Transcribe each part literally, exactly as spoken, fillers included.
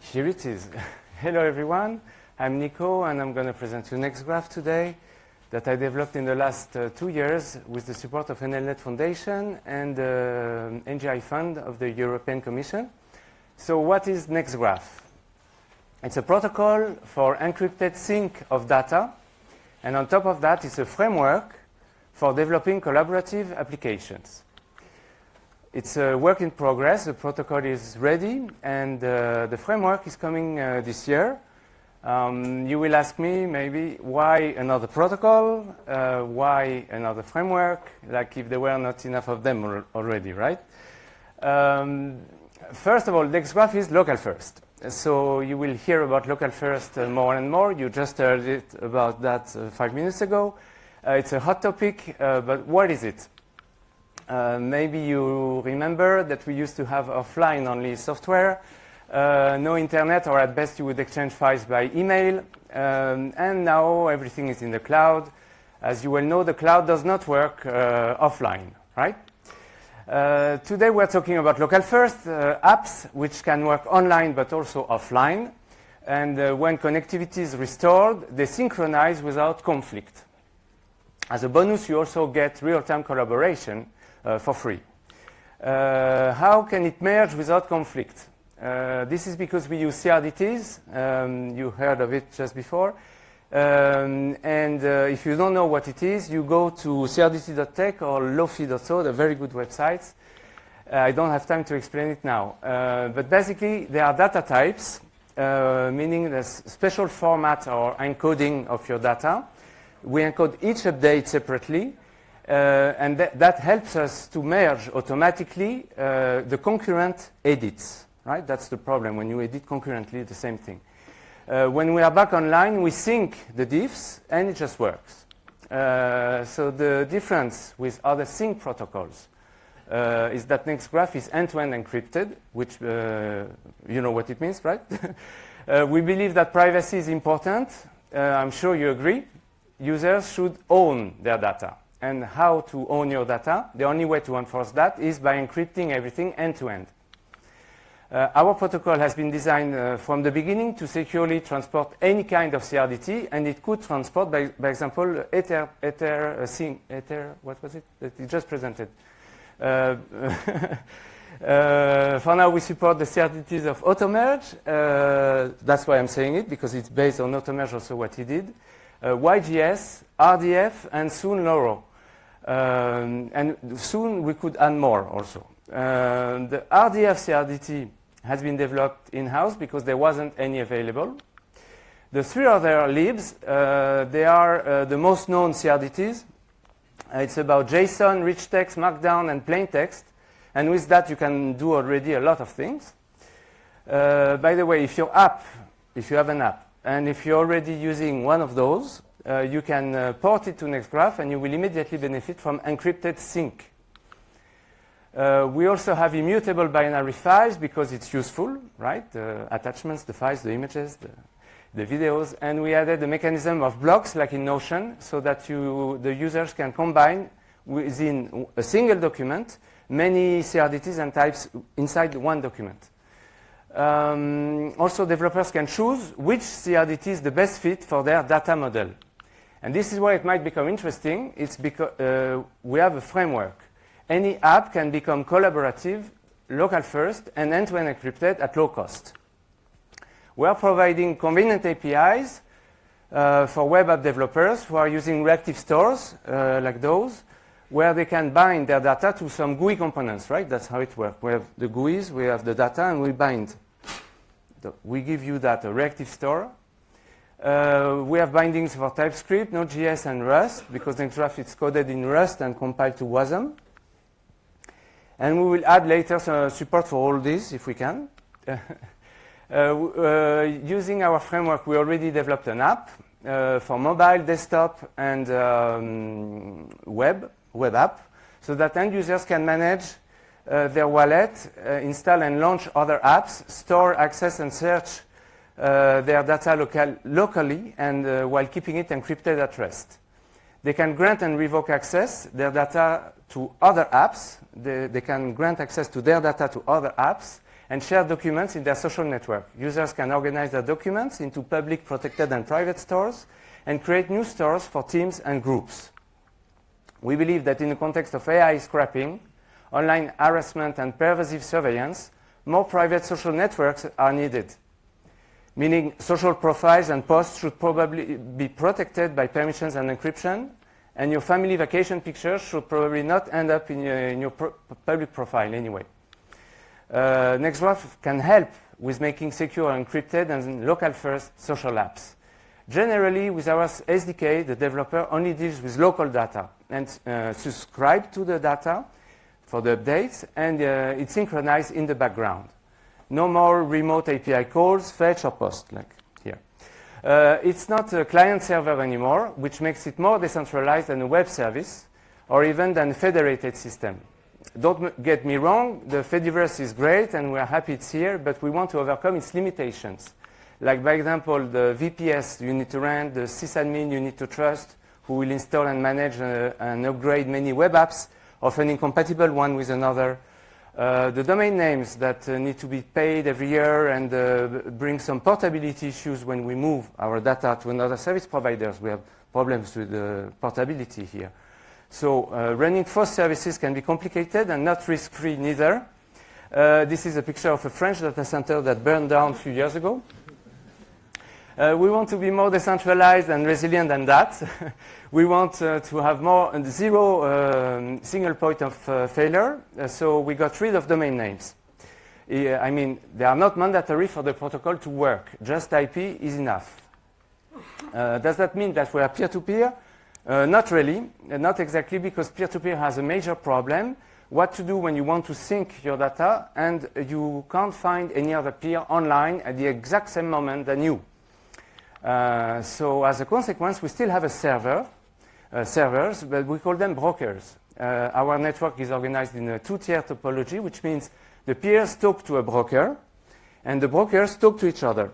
Here it is. Hello everyone, I'm Nico and I'm going to present you NextGraph today that I developed in the last uh, two years with the support of N L Net Foundation and the uh, N G I Fund of the European Commission. So what is NextGraph? It's a protocol for encrypted sync of data, and on top of that it's a framework for developing collaborative applications. It's a work in progress. The protocol is ready, and uh, the framework is coming uh, this year. Um, you will ask me maybe why another protocol, uh, why another framework, like if there were not enough of them al already, right? Um, first of all, NextGraph is local first. So you will hear about local first uh, more and more. You just heard it about that uh, five minutes ago. Uh, it's a hot topic, uh, but what is it? Uh, maybe you remember that we used to have offline-only software, uh, no internet, or at best you would exchange files by email, um, and now everything is in the cloud. As you well know, the cloud does not work uh, offline, right? Uh, today we're talking about local first uh, apps which can work online but also offline, and uh, when connectivity is restored, they synchronize without conflict. As a bonus, you also get real-time collaboration Uh, for free. Uh, how can it merge without conflict? Uh, this is because we use C R D Ts. Um, you heard of it just before. Um, and uh, if you don't know what it is, you go to C R D T dot tech or lofi dot so, they're very good websites. Uh, I don't have time to explain it now. Uh, but basically, there are data types, uh, meaning there's special format or encoding of your data. We encode each update separately. Uh, and th that helps us to merge automatically uh, the concurrent edits, right? That's the problem when you edit concurrently the same thing. Uh, when we are back online, we sync the diffs, and it just works. Uh, so the difference with other sync protocols uh, is that NextGraph is end-to-end encrypted, which uh, you know what it means, right? uh, we believe that privacy is important. Uh, I'm sure you agree. Users should own their data. And how to own your data? The only way to enforce that is by encrypting everything end-to-end. Uh, our protocol has been designed uh, from the beginning to securely transport any kind of C R D T, and it could transport, by, by example, Ether, Ether, uh, sync, Ether, what was it that you just presented? Uh, uh, for now, we support the C R D Ts of AutoMerge. Uh, that's why I'm saying it, because it's based on AutoMerge, also what he did. Uh, Y G S, R D F, and soon LoRa. Um, and soon we could add more also. Uh, the R D F C R D T has been developed in-house because there wasn't any available. The three other libs, uh, they are uh, the most known C R D Ts. Uh, it's about JSON, rich text, Markdown, and plain text. And with that, you can do already a lot of things. Uh, by the way, if your app, if you have an app, and if you're already using one of those, uh, you can uh, port it to NextGraph, and you will immediately benefit from encrypted sync. Uh, we also have immutable binary files because it's useful, right? The attachments, the files, the images, the, the videos. And we added a mechanism of blocks, like in Notion, so that you, the users can combine within a single document many C R D Ts and types inside one document. Um, also, developers can choose which C R D T is the best fit for their data model. And this is where it might become interesting. It's because uh, we have a framework. Any app can become collaborative, local first, and end-to-end encrypted at low cost. We are providing convenient A P Is uh, for web app developers who are using reactive stores, uh, like those, where they can bind their data to some G U I components, right? That's how it works. We have the G U Is, we have the data, and we bind. We give you that, a reactive store. Uh, we have bindings for TypeScript, Node.js, and Rust, because NextGraph is coded in Rust and compiled to WASM. And we will add later some support for all this, if we can. uh, uh, using our framework, we already developed an app uh, for mobile, desktop, and um, web. web app, so that end users can manage uh, their wallet, uh, install and launch other apps, store, access, and search uh, their data local locally, and uh, while keeping it encrypted at rest. They can grant and revoke access their data to other apps. They, they can grant access to their data to other apps, and share documents in their social network. Users can organize their documents into public, protected, and private stores, and create new stores for teams and groups. We believe that in the context of A I scrapping, online harassment, and pervasive surveillance, more private social networks are needed, meaning social profiles and posts should probably be protected by permissions and encryption, and your family vacation pictures should probably not end up in your, in your pro public profile anyway. Uh, Nextgraph can help with making secure, encrypted, and local-first social apps. Generally, with our S D K, the developer only deals with local data and uh, subscribe to the data for the updates, and uh, it's synchronized in the background. No more remote A P I calls, fetch or post, like here. Uh, it's not a client-server anymore, which makes it more decentralized than a web service, or even than a federated system. Don't get me wrong, the Fediverse is great, and we're happy it's here, but we want to overcome its limitations. Like, by example, the V P S you need to rent, the sysadmin you need to trust, who will install and manage uh, and upgrade many web apps, often incompatible one with another. Uh, the domain names that uh, need to be paid every year and uh, bring some portability issues when we move our data to another service providers. We have problems with the portability here. So uh, running FOSS services can be complicated and not risk-free neither. Uh, this is a picture of a French data center that burned down a few years ago. Uh, we want to be more decentralized and resilient than that. We want uh, to have more uh, zero um, single point of uh, failure, uh, so we got rid of domain names. Uh, I mean, they are not mandatory for the protocol to work. Just I P is enough. Uh, does that mean that we are peer-to-peer? Uh, not really, uh, not exactly, because peer-to-peer has a major problem. What to do when you want to sync your data and you can't find any other peer online at the exact same moment than you. Uh, so as a consequence, we still have a server, uh, servers, but we call them brokers. Uh, our network is organized in a two-tier topology, which means the peers talk to a broker, and the brokers talk to each other.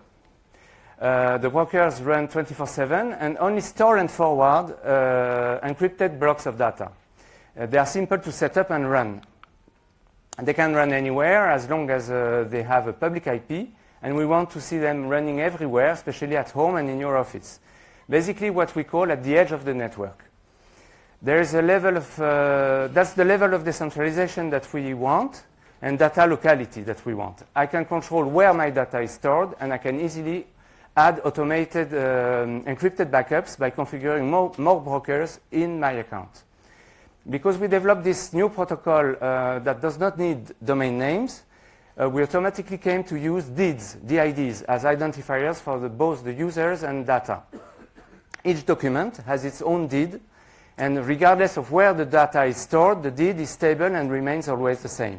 Uh, the brokers run twenty-four seven and only store and forward uh, encrypted blocks of data. Uh, they are simple to set up and run. They can run anywhere as long as uh, they have a public I P, and we want to see them running everywhere, especially at home and in your office. Basically what we call at the edge of the network. There is a level of, uh, that's the level of decentralization that we want, and data locality that we want. I can control where my data is stored, and I can easily add automated um, encrypted backups by configuring more, more brokers in my account. Because we developed this new protocol uh, that does not need domain names, Uh, we automatically came to use D I Ds, D I Ds, as identifiers for the, both the users and data. Each document has its own D I D, and regardless of where the data is stored, the D I D is stable and remains always the same.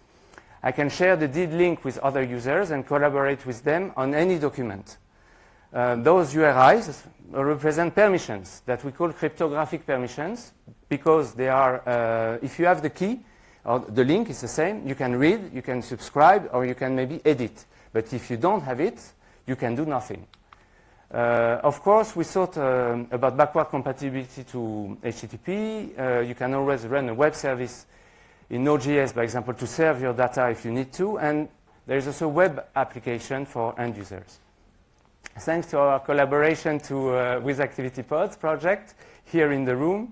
I can share the D I D link with other users and collaborate with them on any document. Uh, those U R Is represent permissions that we call cryptographic permissions, because they are, uh, if you have the key, or the link is the same, you can read, you can subscribe, or you can maybe edit. But if you don't have it, you can do nothing. Uh, of course, we thought uh, about backward compatibility to H T T P. Uh, you can always run a web service in Node dot J S, by example, to serve your data if you need to. And there is also a web application for end users. Thanks to our collaboration to, uh, with ActivityPub project here in the room,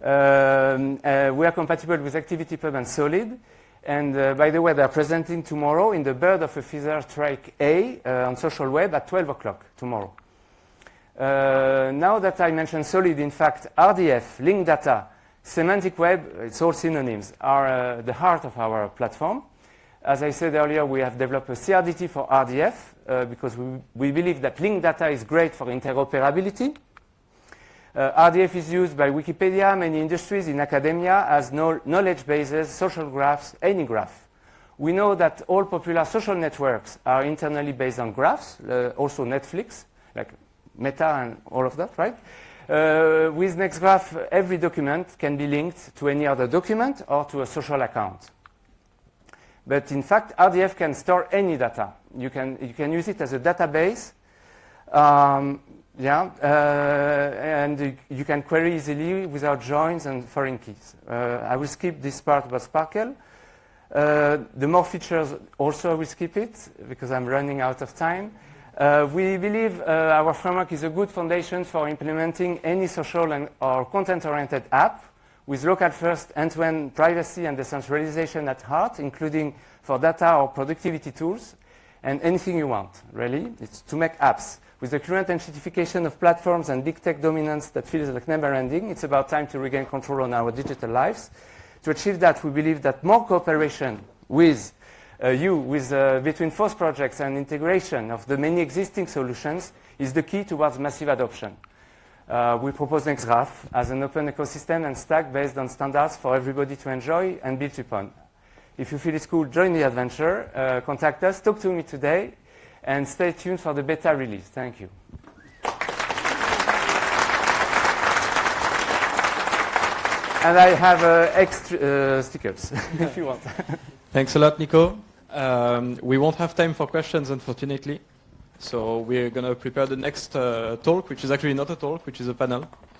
Um, uh, we are compatible with ActivityPub and Solid. And uh, by the way, they are presenting tomorrow in the Bird of a Feather Strike A uh, on social web at twelve o'clock tomorrow. Uh, now that I mentioned Solid, in fact, R D F, link data, semantic web, it's all synonyms, are uh, the heart of our platform. As I said earlier, we have developed a C R D T for R D F uh, because we, we believe that link data is great for interoperability. Uh, R D F is used by Wikipedia, many industries, in academia, as no knowledge bases, social graphs, any graph. We know that all popular social networks are internally based on graphs, uh, also Netflix, like Meta and all of that, right? Uh, with Nextgraph, every document can be linked to any other document or to a social account. But in fact, R D F can store any data. You can, you can use it as a database. Um, Yeah, uh, and you, you can query easily without joins and foreign keys. Uh, I will skip this part about Sparkle. Uh, the more features also I will skip it because I'm running out of time. Uh, we believe uh, our framework is a good foundation for implementing any social and or content-oriented app with local-first end-to-end privacy and decentralization at heart, including for data or productivity tools, and anything you want, really. It's to make apps. With the current identification of platforms and big tech dominance that feels like never-ending, it's about time to regain control on our digital lives. To achieve that, we believe that more cooperation with uh, you, with, uh, between FOSS projects and integration of the many existing solutions is the key towards massive adoption. Uh, we propose NextGraph as an open ecosystem and stack based on standards for everybody to enjoy and build upon. If you feel it's cool, join the adventure, uh, contact us, talk to me today, and stay tuned for the beta release. Thank you. And I have uh, extra uh, stickers, if you want. Thanks a lot, Nico. Um, we won't have time for questions, unfortunately. So we're going to prepare the next uh, talk, which is actually not a talk, which is a panel.